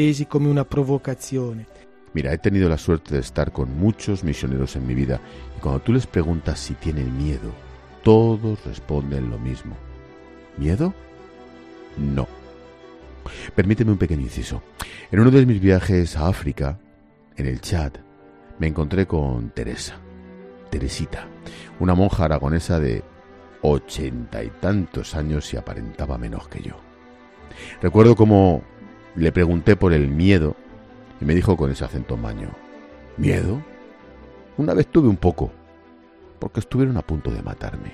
Mira, he tenido la suerte de estar con muchos misioneros en mi vida y cuando tú les preguntas si tienen miedo, todos responden lo mismo. ¿Miedo? No. Permíteme un pequeño inciso. En uno de mis viajes a África, en el Chad, me encontré con Teresa, Teresita, una monja aragonesa de ochenta y tantos años y aparentaba menos que yo. Recuerdo cómo le pregunté por el miedo y me dijo con ese acento maño: ¿miedo? Una vez tuve un poco, porque estuvieron a punto de matarme.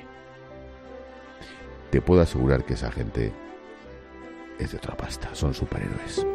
Te puedo asegurar que esa gente es de otra pasta, son superhéroes.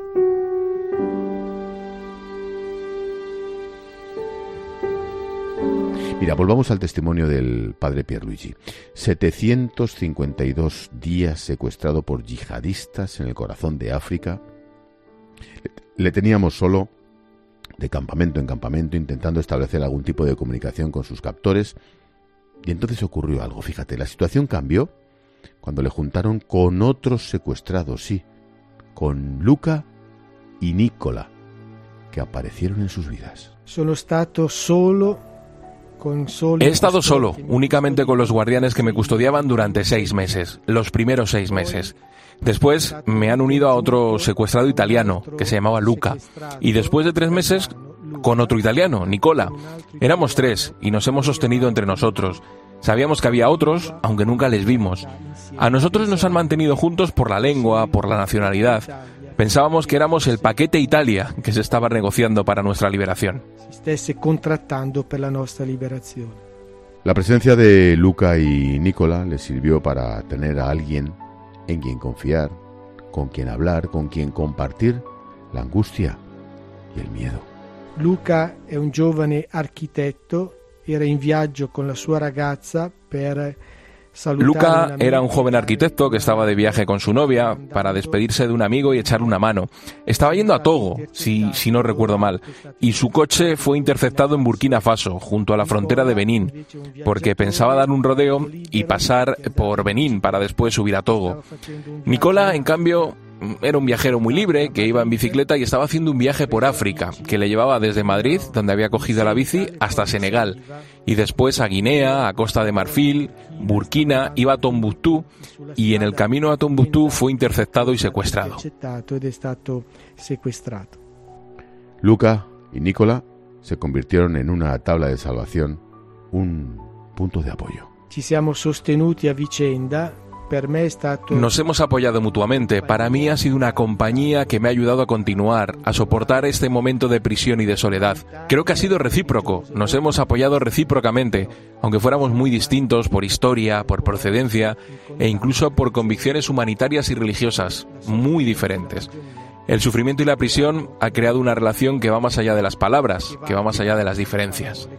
Mira, volvamos al testimonio del padre Pierluigi. setecientos cincuenta y dos días secuestrado por yihadistas en el corazón de África. Le teníamos solo de campamento en campamento intentando establecer algún tipo de comunicación con sus captores. Y entonces ocurrió algo, fíjate, la situación cambió cuando le juntaron con otros secuestrados, sí, con Luca y Nicola, que aparecieron en sus vidas. Sono stato solo con solo He estado solo, únicamente con los guardianes que me custodiaban durante seis meses, los primeros seis meses. Después me han unido a otro secuestrado italiano, que se llamaba Luca, y después de tres meses con otro italiano, Nicola. Éramos tres y nos hemos sostenido entre nosotros. Sabíamos que había otros, aunque nunca les vimos. A nosotros nos han mantenido juntos por la lengua, por la nacionalidad. Pensábamos que éramos el paquete Italia que se estaba negociando para nuestra liberación. La presencia de Luca y Nicola les sirvió para tener a alguien en quien confiar, con quien hablar, con quien compartir la angustia y el miedo. Luca è un giovane architetto, era in viaggio con la sua ragazza per salutare. Luca era un joven arquitecto que estaba de viaje con su novia para despedirse de un amigo y echarle una mano. Estaba yendo a Togo, si, si no recuerdo mal, y su coche fue interceptado en Burkina Faso, junto a la frontera de Benín, porque pensaba dar un rodeo y pasar por Benín para después subir a Togo. Nicola, en cambio, era un viajero muy libre que iba en bicicleta y estaba haciendo un viaje por África, que le llevaba desde Madrid, donde había cogido la bici, hasta Senegal, y después a Guinea, a Costa de Marfil, Burkina, iba a Tombuctú, y en el camino a Tombuctú fue interceptado y secuestrado. Luca y Nicola se convirtieron en una tabla de salvación, un punto de apoyo. Ci siamo sostenuti a vicenda. Nos hemos apoyado mutuamente. Para mí ha sido una compañía que me ha ayudado a continuar, a soportar este momento de prisión y de soledad. Creo que ha sido recíproco. Nos hemos apoyado recíprocamente, aunque fuéramos muy distintos por historia, por procedencia e incluso por convicciones humanitarias y religiosas, muy diferentes. El sufrimiento y la prisión ha creado una relación que va más allá de las palabras, que va más allá de las diferencias.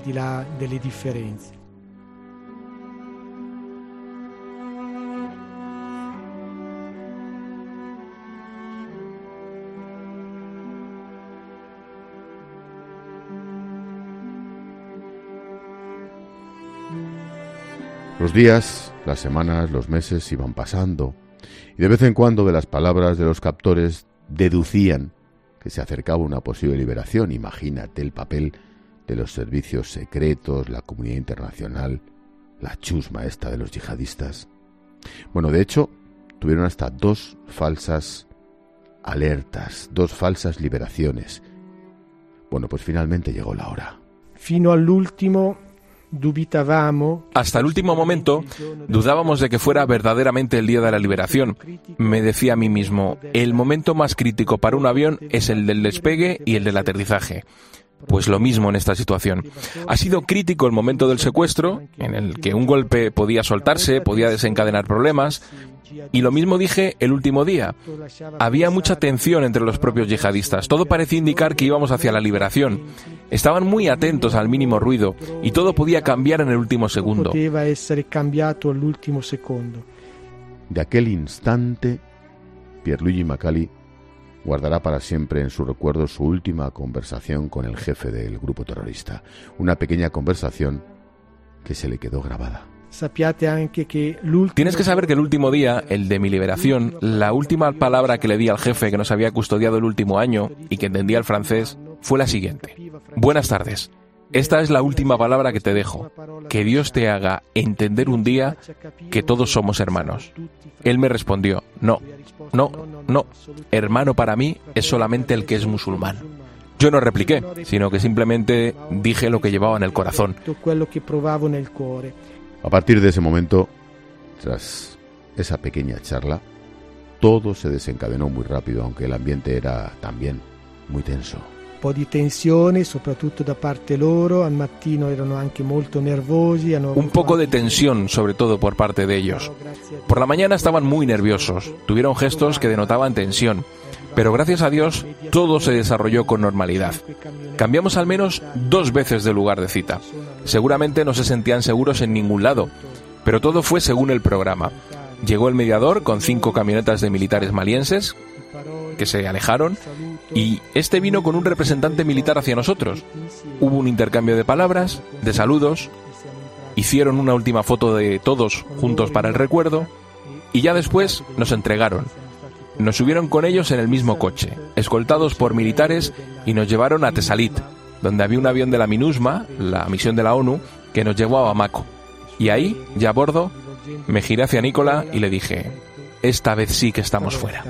Los días, las semanas, los meses iban pasando y de vez en cuando de las palabras de los captores deducían que se acercaba una posible liberación. Imagínate el papel de los servicios secretos, la comunidad internacional, la chusma esta de los yihadistas. Bueno, de hecho, tuvieron hasta dos falsas alertas, dos falsas liberaciones. Bueno, pues finalmente llegó la hora. Fino all'ultimo dubitavamo. Hasta el último momento dudábamos de que fuera verdaderamente el día de la liberación. Me decía a mí mismo, el momento más crítico para un avión es el del despegue y el del aterrizaje. Pues lo mismo en esta situación. Ha sido crítico el momento del secuestro, en el que un golpe podía soltarse, podía desencadenar problemas, y lo mismo dije el último día. Había mucha tensión entre los propios yihadistas, todo parecía indicar que íbamos hacia la liberación. Estaban muy atentos al mínimo ruido, y todo podía cambiar en el último segundo. De aquel instante, Pierluigi Macali guardará para siempre en su recuerdo su última conversación con el jefe del grupo terrorista. Una pequeña conversación que se le quedó grabada. Tienes que saber que el último día, el de mi liberación, la última palabra que le di al jefe que nos había custodiado el último año y que entendía el francés, fue la siguiente. Buenas tardes. esta es la última palabra que te dejo. Que Dios te haga entender un día que todos somos hermanos. Él me respondió, no, no, no, hermano para mí es solamente el que es musulmán. Yo no repliqué, sino que simplemente dije lo que llevaba en el corazón. A partir de ese momento, tras esa pequeña charla, todo se desencadenó muy rápido, aunque el ambiente era también muy tenso. Un po' di tensione, soprattutto da parte loro, al mattino erano anche molto nervosi. Un poco de tensión, sobre todo por parte de ellos. Por la mañana estaban muy nerviosos, tuvieron gestos que denotaban tensión, pero gracias a Dios todo se desarrolló con normalidad. Cambiamos al menos dos veces de lugar de cita. Seguramente no se sentían seguros en ningún lado, pero todo fue según el programa. Llegó el mediador con cinco camionetas de militares malienses que se alejaron y este vino con un representante militar hacia nosotros. Hubo un intercambio de palabras, de saludos, hicieron una última foto de todos juntos para el recuerdo y ya después nos entregaron. Nos subieron con ellos en el mismo coche, escoltados por militares, y nos llevaron a Tesalit, donde había un avión de la MINUSMA, la misión de la ONU, que nos llevó a Bamako. Y ahí, ya a bordo, me giré hacia Nicola y le dije, esta vez sí que estamos fuera.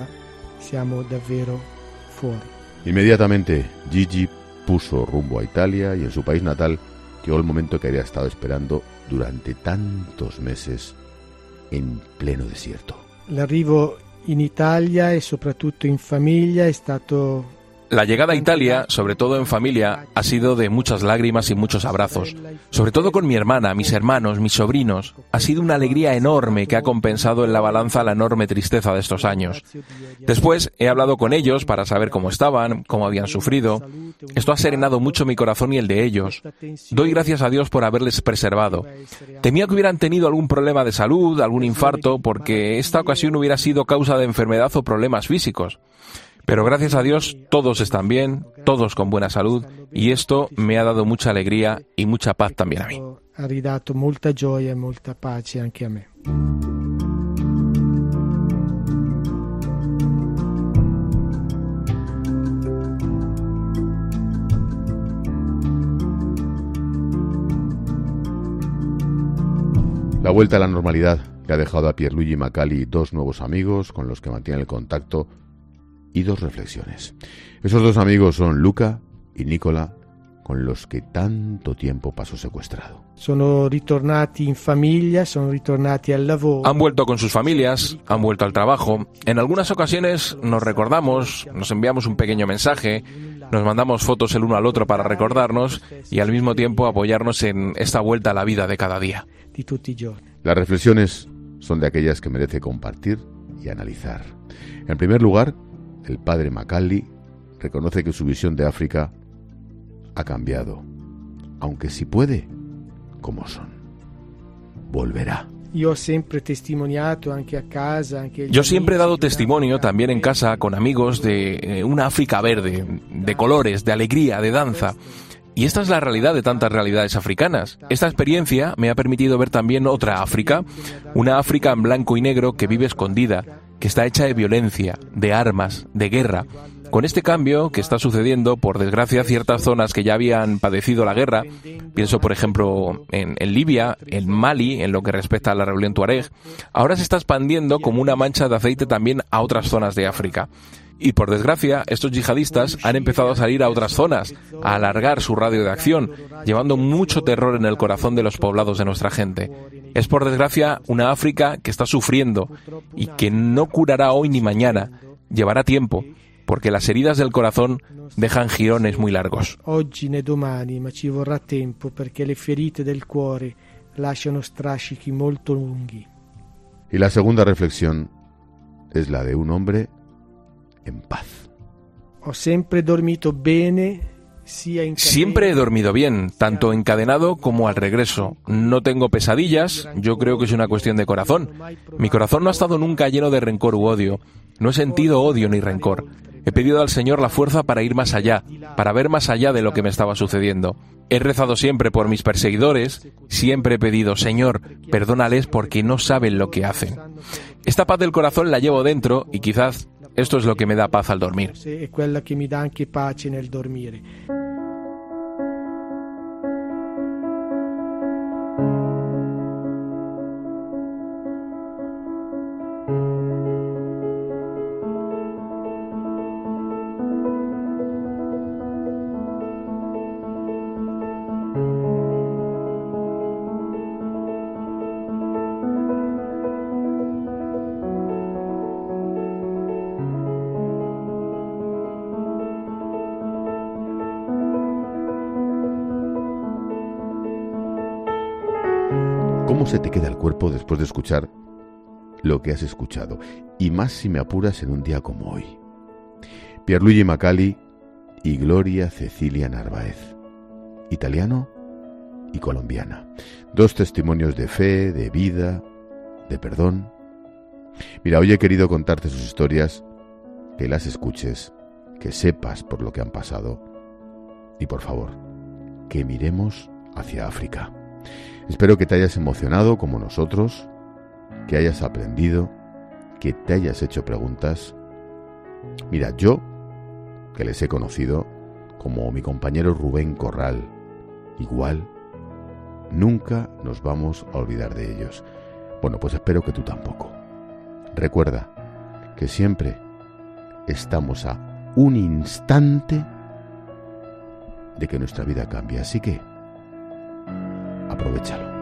Inmediatamente Gigi puso rumbo a Italia y en su país natal llegó el momento que había estado esperando durante tantos meses en pleno desierto. L'arrivo in Italia e soprattutto in famiglia è stato... La llegada a Italia, sobre todo en familia, ha sido de muchas lágrimas y muchos abrazos. Sobre todo con mi hermana, mis hermanos, mis sobrinos. Ha sido una alegría enorme que ha compensado en la balanza la enorme tristeza de estos años. Después he hablado con ellos para saber cómo estaban, cómo habían sufrido. Esto ha serenado mucho mi corazón y el de ellos. Doy gracias a Dios por haberles preservado. Temía que hubieran tenido algún problema de salud, algún infarto, porque esta ocasión hubiera sido causa de enfermedad o problemas físicos. Pero gracias a Dios todos están bien, todos con buena salud, y esto me ha dado mucha alegría y mucha paz también a mí. Ha ridato molta gioia e molta pace anche a me. La vuelta a la normalidad le ha dejado a Pierluigi Macali dos nuevos amigos con los que mantiene el contacto y dos reflexiones. Esos dos amigos son Luca y Nicola, con los que tanto tiempo pasó secuestrado. Sono ritornati in famiglia, sono ritornati al lavoro. Han vuelto con sus familias, han vuelto al trabajo. En algunas ocasiones nos recordamos, nos enviamos un pequeño mensaje, nos mandamos fotos el uno al otro para recordarnos y al mismo tiempo apoyarnos en esta vuelta a la vida de cada día. Di tutti i giorni. Las reflexiones son de aquellas que merece compartir y analizar. En primer lugar, el padre Macali reconoce que su visión de África ha cambiado, aunque si puede, como son, volverá. Yo siempre testimoniato anche a casa, anche Yo siempre he dado testimonio también en casa con amigos de una África verde, de colores, de alegría, de danza. Y esta es la realidad de tantas realidades africanas. Esta experiencia me ha permitido ver también otra África, una África en blanco y negro que vive escondida, que está hecha de violencia, de armas, de guerra. Con este cambio que está sucediendo, por desgracia, ciertas zonas que ya habían padecido la guerra, pienso por ejemplo en, en Libia, en Mali, en lo que respecta a la rebelión tuareg, ahora se está expandiendo como una mancha de aceite también a otras zonas de África. Y por desgracia, estos yihadistas han empezado a salir a otras zonas, a alargar su radio de acción, llevando mucho terror en el corazón de los poblados de nuestra gente. Es por desgracia una África que está sufriendo y que no curará hoy ni mañana, llevará tiempo, porque las heridas del corazón dejan jirones muy largos. Oggi né domani, ma ci vorrà tempo perché le ferite del cuore lasciano strascichi molto lunghi. Y la segunda reflexión es la de un hombre en paz. Ho sempre dormito bene, sia in Siempre he dormido bien, tanto encadenado como al regreso. No tengo pesadillas, yo creo que es una cuestión de corazón. Mi corazón no ha estado nunca lleno de rencor u odio. No he sentido odio ni rencor. He pedido al Señor la fuerza para ir más allá, para ver más allá de lo que me estaba sucediendo. He rezado siempre por mis perseguidores, siempre he pedido, Señor, perdónales porque no saben lo que hacen. Esta paz del corazón la llevo dentro y quizás esto es lo que me da paz al dormir. È quella che mi dà anche pace nel dormire. ¿Cómo se te queda el cuerpo después de escuchar lo que has escuchado? Y más si me apuras en un día como hoy. Pierluigi Macali y Gloria Cecilia Narváez, italiano y colombiana. Dos testimonios de fe, de vida, de perdón. Mira, hoy he querido contarte sus historias, que las escuches, que sepas por lo que han pasado y, por favor, que miremos hacia África. Espero que te hayas emocionado como nosotros, que hayas aprendido, que te hayas hecho preguntas. Mira, yo, que les he conocido, como mi compañero Rubén Corral, igual, nunca nos vamos a olvidar de ellos. Bueno, pues espero que tú tampoco. Recuerda que siempre estamos a un instante de que nuestra vida cambie, así que aprovéchalo.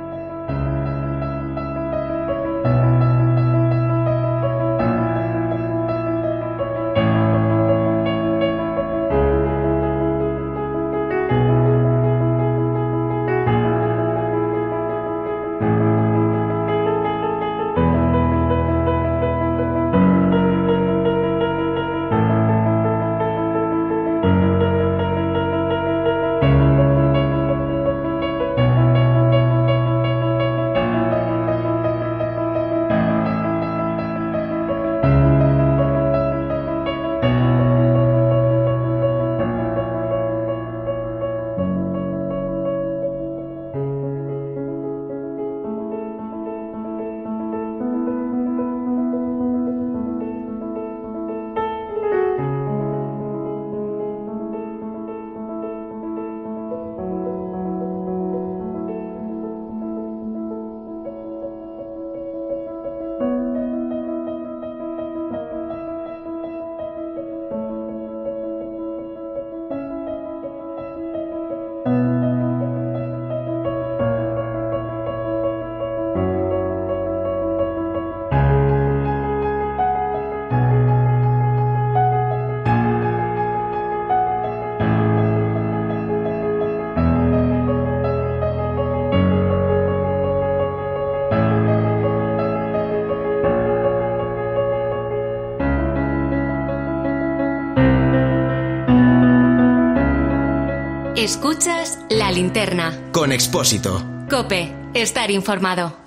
Escuchas La Linterna. Con Expósito. COPE. Estar informado.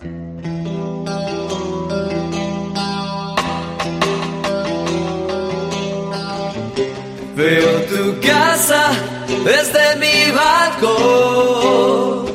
Veo tu casa desde mi balcón.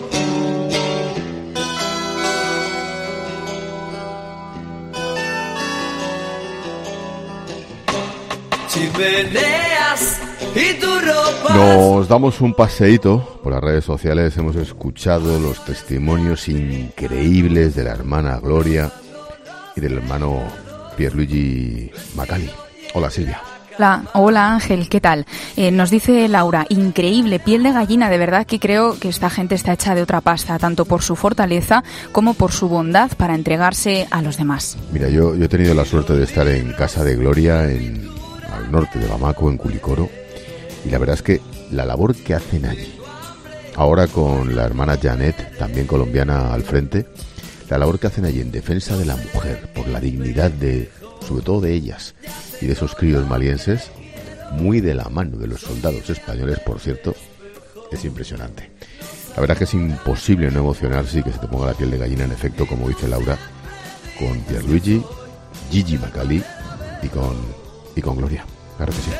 Chimeneas y tu ropa. Nos damos un paseíto por las redes sociales. Hemos escuchado los testimonios increíbles de la hermana Gloria y del hermano Pierluigi Macali. Hola, Silvia. Hola, hola Ángel, ¿qué tal? Eh, nos dice Laura, increíble, piel de gallina, de verdad que creo que esta gente está hecha de otra pasta, tanto por su fortaleza como por su bondad para entregarse a los demás. Mira, yo, yo he tenido la suerte de estar en casa de Gloria, en, al norte de Bamako, en Culicoro, y la verdad es que la labor que hacen allí, ahora con la hermana Janet, también colombiana al frente, la labor que hacen allí en defensa de la mujer, por la dignidad de, sobre todo de ellas, y de esos críos malienses, muy de la mano de los soldados españoles, por cierto, es impresionante. La verdad que es imposible no emocionarse y que se te ponga la piel de gallina, en efecto, como dice Laura, con Pierluigi, Gigi Macali y con, y con Gloria. Claro que sí.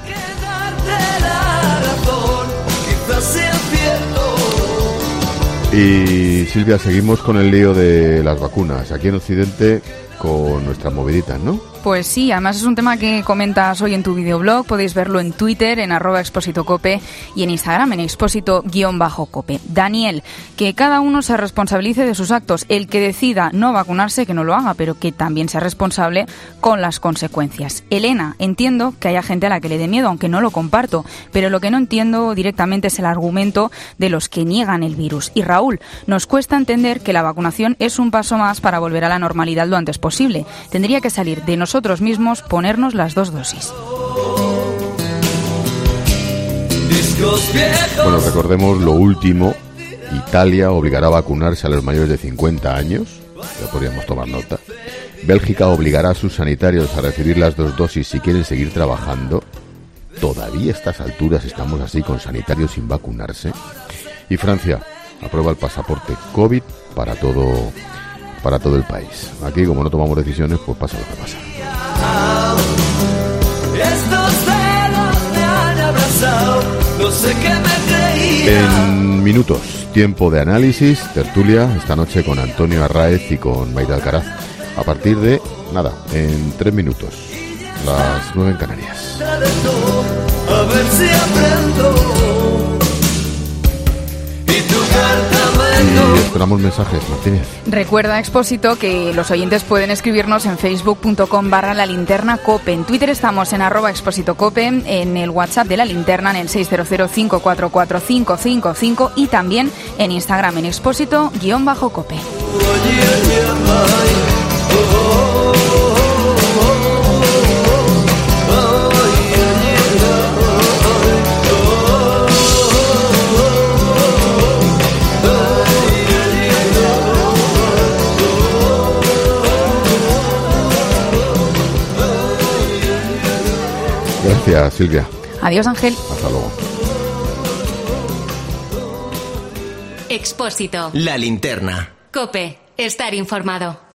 Y Silvia, seguimos con el lío de las vacunas. Aquí en Occidente, con nuestras moviditas, ¿no? Pues sí, además es un tema que comentas hoy en tu videoblog. Podéis verlo en Twitter, en arroba expósitocope, y en Instagram, en expósito-cope. Daniel, que cada uno se responsabilice de sus actos. El que decida no vacunarse, que no lo haga, pero que también sea responsable con las consecuencias. Elena, entiendo que haya gente a la que le dé miedo, aunque no lo comparto, pero lo que no entiendo directamente es el argumento de los que niegan el virus. Y Raúl, nos cuesta entender que la vacunación es un paso más para volver a la normalidad lo antes posible. Tendría que salir de nosotros nosotros mismos ponernos las dos dosis. Bueno, recordemos lo último Italia obligará a vacunarse a los mayores de cincuenta años. Ya podríamos tomar nota. Bélgica obligará a sus sanitarios a recibir las dos dosis si quieren seguir trabajando. Todavía a estas alturas estamos así con sanitarios sin vacunarse. Y Francia aprueba el pasaporte COVID para todo, para todo el país. Aquí, como no tomamos decisiones, pues pasa lo que pasa. Estos dedos me han abrazado, no sé qué me creía. En minutos, tiempo de análisis, tertulia, esta noche con Antonio Arráez y con Maite Alcaraz. A partir de, nada, en tres minutos, las nueve en Canarias. A ver si aprendo. Y tu carta Y esperamos mensajes, Martínez. Recuerda, Expósito, que los oyentes pueden escribirnos en facebook punto com barra la linterna cope. En Twitter estamos en arroba expósito cope, en el WhatsApp de la linterna en el seis cero cero, cinco cuatro cuatro, cinco cinco cinco y también en Instagram en expósito guión bajo cope. Gracias, Silvia. Adiós, Ángel. Hasta luego. Expósito. La linterna. Cope. Estar informado.